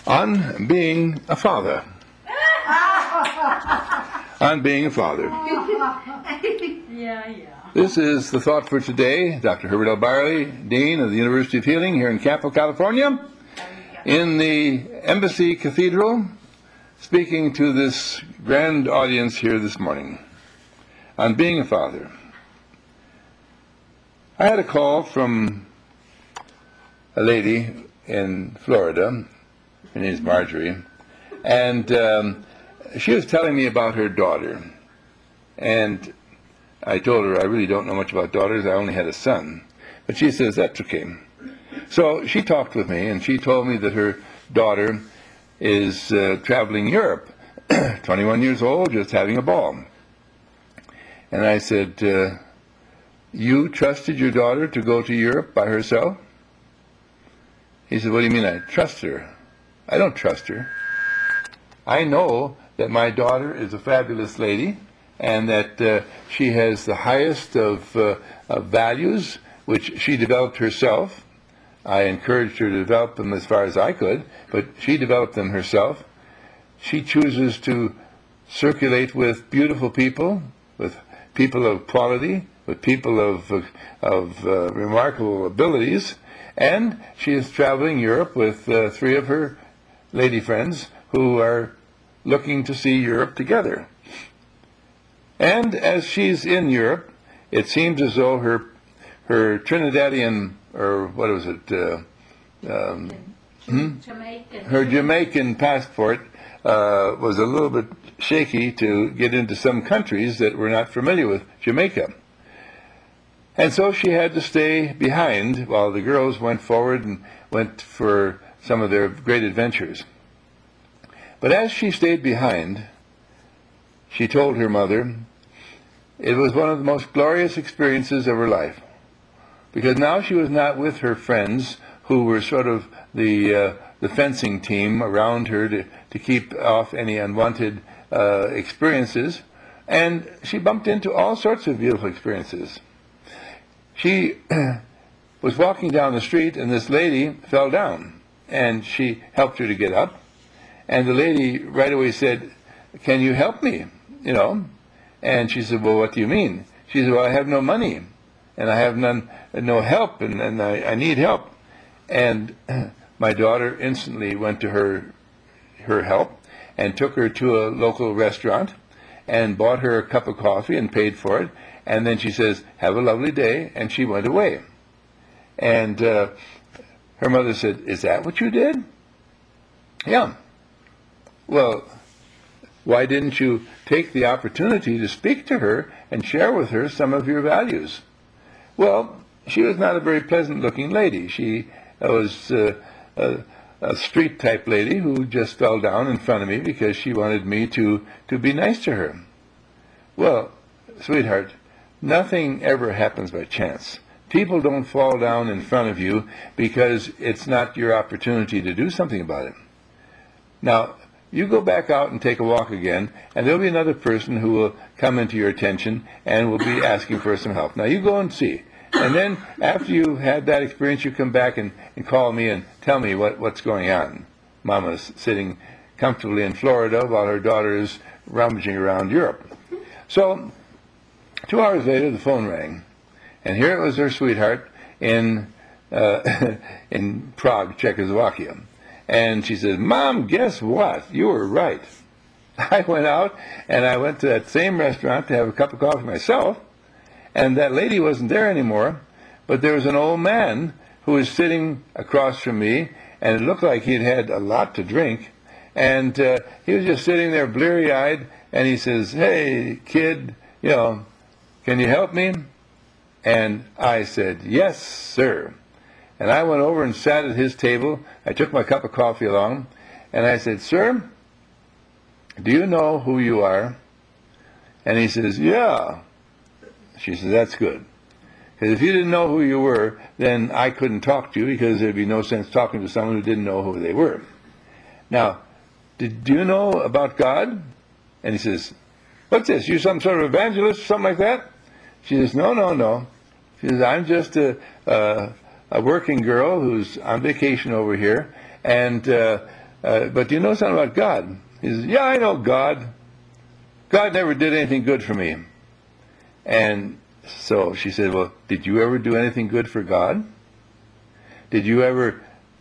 on being a father. On being a father. Yeah. This is the thought for today. Dr. Herbert L. Byerly, Dean of the University of Healing here in Campo, California, in the Embassy Cathedral, speaking to this grand audience here this morning on being a father. I had a call from a lady in Florida. Her name is Marjorie, and she was telling me about her daughter. And I told her I really don't know much about daughters. I only had a son. But she says, that's okay. So she talked with me, and she told me that her daughter is traveling Europe, 21 years old, just having a ball. And I said, you trusted your daughter to go to Europe by herself? He said, what do you mean I trust her? I don't trust her. I know that my daughter is a fabulous lady, and that she has the highest of values, which she developed herself. I encouraged her to develop them as far as I could, but she developed them herself. She chooses to circulate with beautiful people, with people of quality, with people of remarkable abilities, and she is traveling Europe with 3 of her lady friends who are looking to see Europe together. And as she's in Europe, it seems as though her Trinidadian, or what was it, Jamaican. her Jamaican passport was a little bit shaky to get into some countries that were not familiar with Jamaica. And so she had to stay behind while the girls went forward and went for some of their great adventures. But as she stayed behind, she told her mother it was one of the most glorious experiences of her life, because now she was not with her friends who were sort of the fencing team around her to keep off any unwanted experiences, and she bumped into all sorts of beautiful experiences. She was walking down the street, and this lady fell down, and she helped her to get up, and the lady right away said, can you help me, And she said, well, what do you mean? She said, well, I have no money, and I have no help, and I need help. And my daughter instantly went to her help and took her to a local restaurant and bought her a cup of coffee and paid for it. And then she says, have a lovely day, and she went away. And her mother said, is that what you did? Yeah. Well, why didn't you take the opportunity to speak to her and share with her some of your values? Well, she was not a very pleasant-looking lady. She was a street-type lady who just fell down in front of me because she wanted me to be nice to her. Well, sweetheart, nothing ever happens by chance. People don't fall down in front of you because it's not your opportunity to do something about it. Now, you go back out and take a walk again, and there'll be another person who will come into your attention and will be asking for some help. Now, you go and see. And then after you had that experience, you come back and call me and tell me what's going on. Mama's sitting comfortably in Florida while her daughter is rummaging around Europe. So 2 hours later, the phone rang. And here it was her sweetheart in Prague, Czechoslovakia. And she said, Mom, guess what? You were right. I went out, and I went to that same restaurant to have a cup of coffee myself, and that lady wasn't there anymore, but there was an old man who was sitting across from me, and it looked like he'd had a lot to drink, and he was just sitting there bleary-eyed, and he says, hey, kid, can you help me? And I said, yes, sir. And I went over and sat at his table. I took my cup of coffee along, and I said, sir, do you know who you are? And he says, yeah. She says, that's good. Because if you didn't know who you were, then I couldn't talk to you, because there'd be no sense talking to someone who didn't know who they were. Now, do you know about God? And he says, what's this? You some sort of evangelist or something like that? She says, no. She says, I'm just a working girl who's on vacation over here, and but do you know something about God? He says, yeah, I know God. God never did anything good for me. And so she said, well, did you ever do anything good for God? Did you ever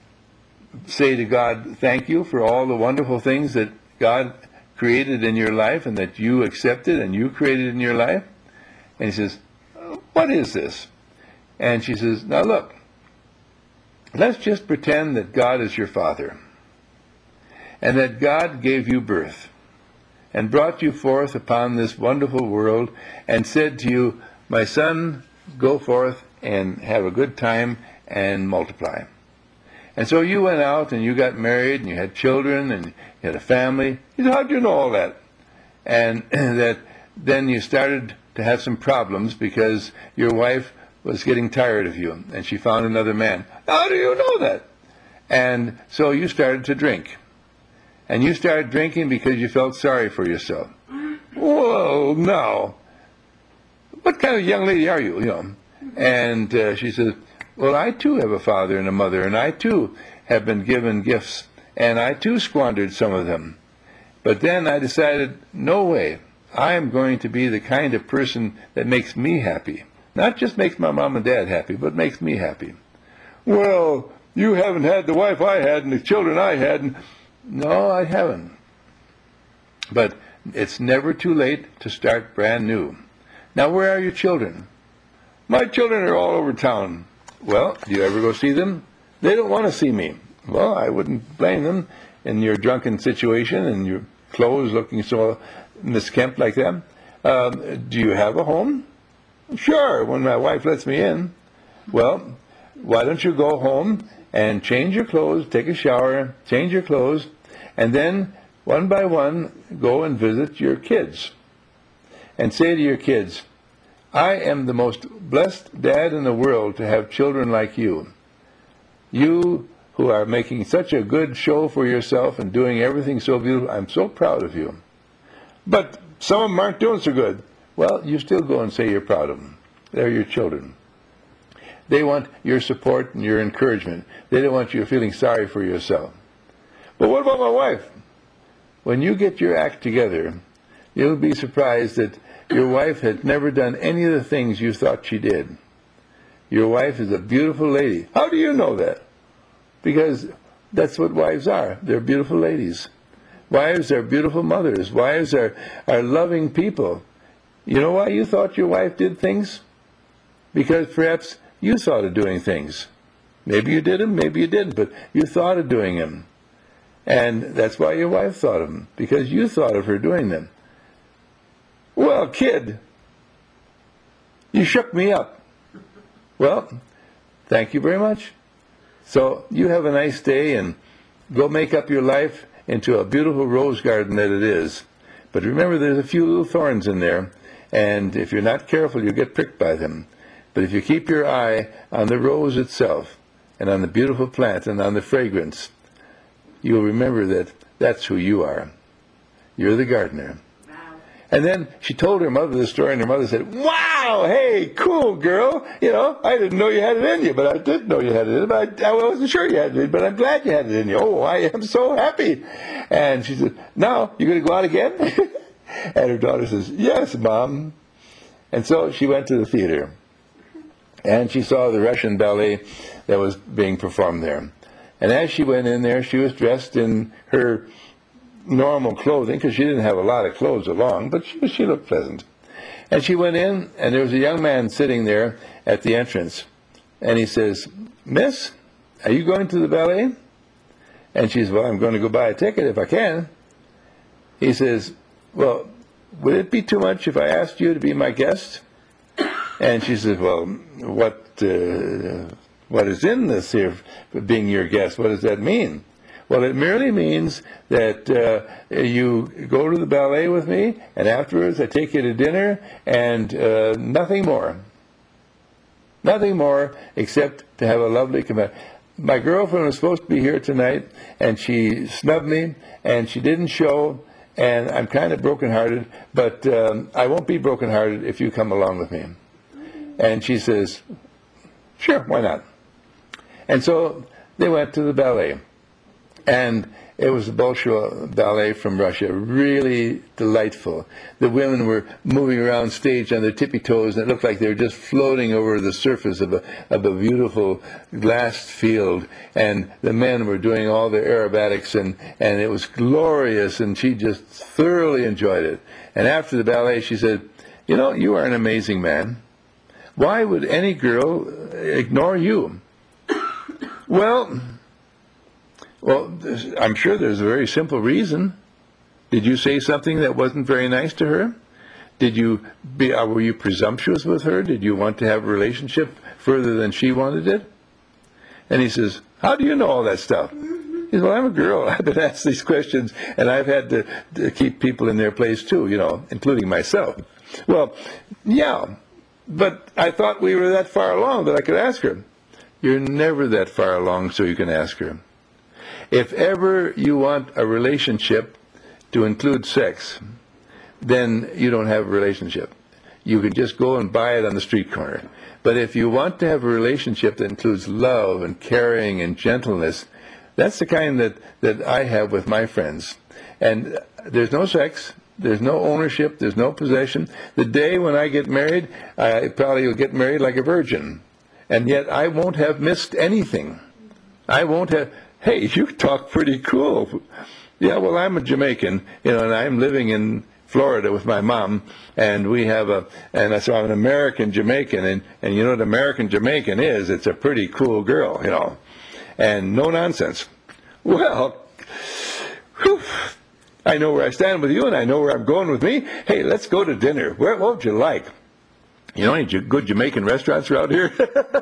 say to God, thank you for all the wonderful things that God created in your life and that you accepted and you created in your life? And he says, what is this? And she says, now look, let's just pretend that God is your father and that God gave you birth and brought you forth upon this wonderful world and said to you, my son, go forth and have a good time and multiply. And so you went out and you got married and you had children and you had a family. He said, how do you know all that? And that then you started to have some problems because your wife was getting tired of you and she found another man. How do you know that? And so you started to drink. And you started drinking because you felt sorry for yourself. Whoa, now, what kind of young lady are you? You know? And she says, well, I too have a father and a mother, and I too have been given gifts, and I too squandered some of them. But then I decided, no way, I am going to be the kind of person that makes me happy. Not just makes my mom and dad happy, but makes me happy. Well, you haven't had the wife I had and the children I had. And no, I haven't. But it's never too late to start brand new. Now, where are your children? My children are all over town. Well, do you ever go see them? They don't want to see me. Well, I wouldn't blame them in your drunken situation and your clothes looking so miskempt like that. Do you have a home? Sure, when my wife lets me in. Well, why don't you go home and change your clothes, take a shower, change your clothes, and then one by one go and visit your kids. And say to your kids, I am the most blessed dad in the world to have children like you. You who are making such a good show for yourself and doing everything so beautiful, I'm so proud of you. But some of them aren't doing so good. Well, you still go and say you're proud of them. They're your children. They want your support and your encouragement. They don't want you feeling sorry for yourself. But what about my wife? When you get your act together, you'll be surprised that your wife has never done any of the things you thought she did. Your wife is a beautiful lady. How do you know that? Because that's what wives are. They're beautiful ladies. Wives are beautiful mothers. Wives are loving people. You know why you thought your wife did things? Because perhaps you thought of doing things. Maybe you did them, maybe you didn't, but you thought of doing them. And that's why your wife thought of them, because you thought of her doing them. Well, kid, you shook me up. Well, thank you very much. So you have a nice day and go make up your life into a beautiful rose garden that it is. But remember, there's a few little thorns in there, and if you're not careful, you'll get pricked by them. But if you keep your eye on the rose itself and on the beautiful plant and on the fragrance, you'll remember that that's who you are. You're the gardener. Wow. And then she told her mother the story, and her mother said, wow, hey, cool, girl. You know, I didn't know you had it in you, but I did know you had it in you. But I wasn't sure you had it in you, but I'm glad you had it in you. Oh, I am so happy. And she said, now, you're going to go out again? And her daughter says, yes, Mom. And so she went to the theater. And she saw the Russian ballet that was being performed there. And as she went in there, she was dressed in her normal clothing, because she didn't have a lot of clothes along, but she looked pleasant. And she went in, and there was a young man sitting there at the entrance. And he says, Miss, are you going to the ballet? And she says, well, I'm going to go buy a ticket if I can. He says, well, would it be too much if I asked you to be my guest? And she says, well, what is in this here, being your guest? What does that mean? Well, it merely means that you go to the ballet with me, and afterwards I take you to dinner, and nothing more. Nothing more except to have a lovely companion. My girlfriend was supposed to be here tonight, and she snubbed me, and she didn't show, and I'm kind of brokenhearted, but I won't be brokenhearted if you come along with me. And she says, sure, why not? And so they went to the ballet. And It was the Bolshoi ballet from Russia, really delightful. The women were moving around stage on their tippy toes, and it looked like they were just floating over the surface of a beautiful glassed field. And the men were doing all their aerobatics, and it was glorious, and she just thoroughly enjoyed it. And after the ballet, she said, "You know, you are an amazing man. Why would any girl ignore you?" Well, I'm sure there's a very simple reason. Did you say something that wasn't very nice to her? Were you presumptuous with her? Did you want to have a relationship further than she wanted it? And he says, "How do you know all that stuff?" He says, "Well, I'm a girl. I've been asked these questions, and I've had to keep people in their place too, including myself." Well, yeah, but I thought we were that far along that I could ask her. You're never that far along so you can ask her. If ever you want a relationship to include sex, then you don't have a relationship. You can just go and buy it on the street corner. But if you want to have a relationship that includes love and caring and gentleness, that's the kind that I have with my friends. And there's no sex, there's no ownership, there's no possession. The day when I get married, I probably will get married like a virgin. And yet I won't have missed anything. I won't have... Hey, you talk pretty cool. Yeah, well, I'm a Jamaican, and I'm living in Florida with my mom, and so I'm an American Jamaican, and you know what American Jamaican is? It's a pretty cool girl, and no nonsense. Well, whew, I know where I stand with you, and I know where I'm going with me. Hey, let's go to dinner. What would you like? You know any good Jamaican restaurants around here?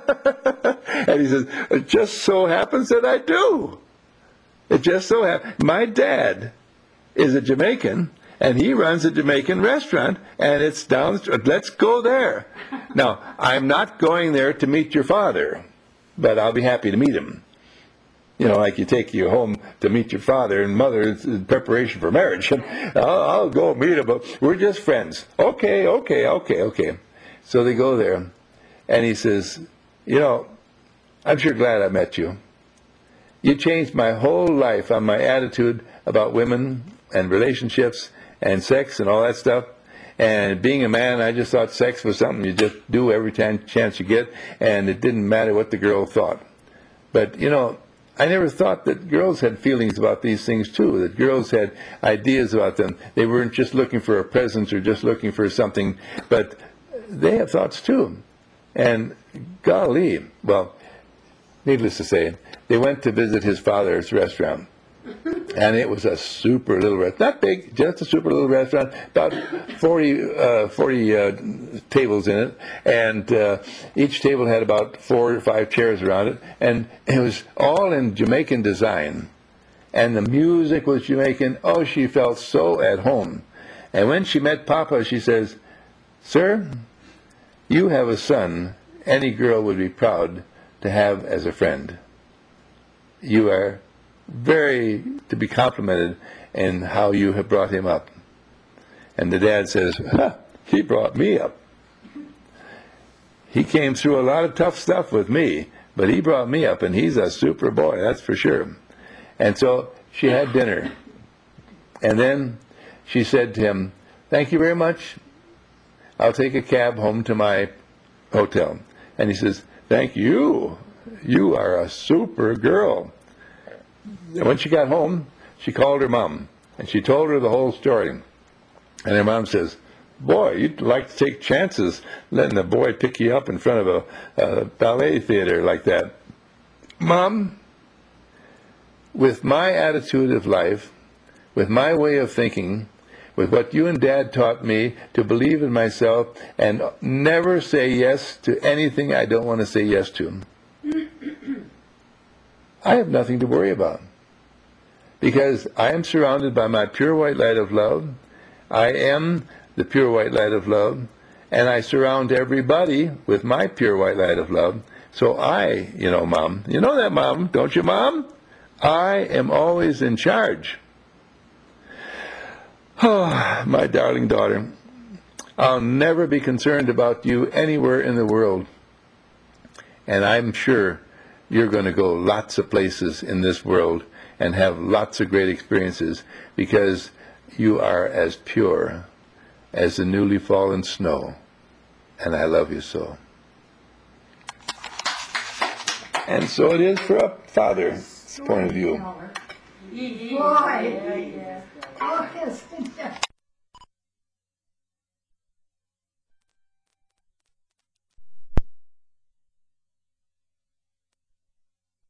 And he says, "It just so happens that I do. It just so happens. My dad is a Jamaican, and he runs a Jamaican restaurant, and it's down the street. Let's go there." Now, I'm not going there to meet your father, but I'll be happy to meet him. Like you take you home to meet your father and mother in preparation for marriage. I'll go meet him, but we're just friends. Okay. So they go there, and he says, "I'm sure glad I met you. You changed my whole life on my attitude about women and relationships and sex and all that stuff. And being a man, I just thought sex was something you just do every chance you get, and it didn't matter what the girl thought. But, I never thought that girls had feelings about these things too, that girls had ideas about them. They weren't just looking for a present or just looking for something, but they have thoughts too. And golly, well, needless to say, they went to visit his father's restaurant. And it was a super little restaurant. Not big, just a super little restaurant. About 40 tables in it. And each table had about 4 or 5 chairs around it. And it was all in Jamaican design. And the music was Jamaican. Oh, she felt so at home. And when she met Papa, she says, "Sir, you have a son any girl would be proud to have as a friend. You are very to be complimented in how you have brought him up." And the dad says, "He brought me up. He came through a lot of tough stuff with me, but he brought me up, and he's a super boy, that's for sure." And so she had dinner. And then she said to him, "Thank you very much. I'll take a cab home to my hotel." And he says, "Thank you. You are a super girl." And when she got home, she called her mom, and she told her the whole story. And her mom says, "Boy, you'd like to take chances letting a boy pick you up in front of a ballet theater like that." Mom, with my attitude of life, with my way of thinking, with what you and Dad taught me to believe in myself and never say yes to anything I don't want to say yes to, I have nothing to worry about. Because I am surrounded by my pure white light of love. I am the pure white light of love. And I surround everybody with my pure white light of love. So Mom, you know that, Mom, don't you, Mom? I am always in charge. Oh, my darling daughter, I'll never be concerned about you anywhere in the world. And I'm sure you're going to go lots of places in this world and have lots of great experiences because you are as pure as the newly fallen snow, and I love you so. And so it is for a father's point of view. Boy. Oh, yes.